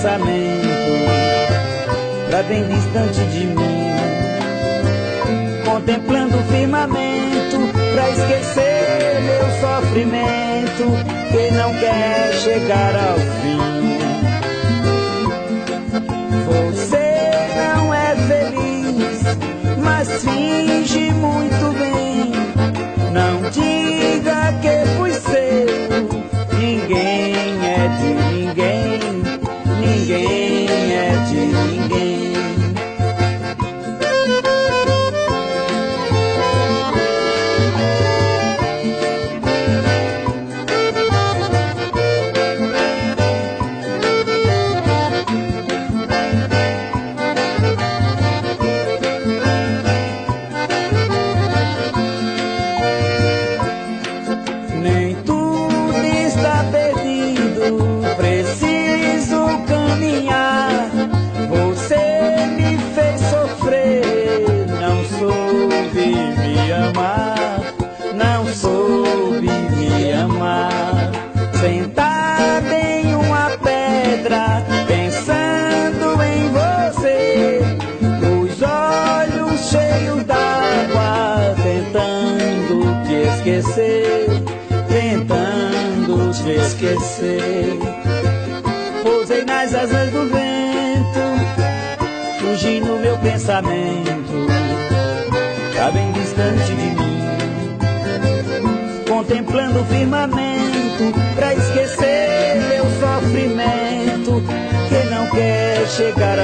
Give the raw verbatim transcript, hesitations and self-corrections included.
pensamento pra bem distante de mim, contemplando o firmamento pra esquecer meu sofrimento que não quer chegar ao fim. Você não é feliz, mas finge muito bem. Não diga que fui seu. Ninguém é de ninguém, ninguém é de ninguém. Nem tudo está perdido, preciso caminhar. Você me fez sofrer, não soube me amar, não soube me amar. Sentada em uma pedra, pensando em você, os olhos cheios d'água, tentando te esquecer, tentando te esquecer. Pousei nas asas do vento, fugindo meu pensamento tá bem distante de mim, contemplando o firmamento pra esquecer meu sofrimento que não quer chegar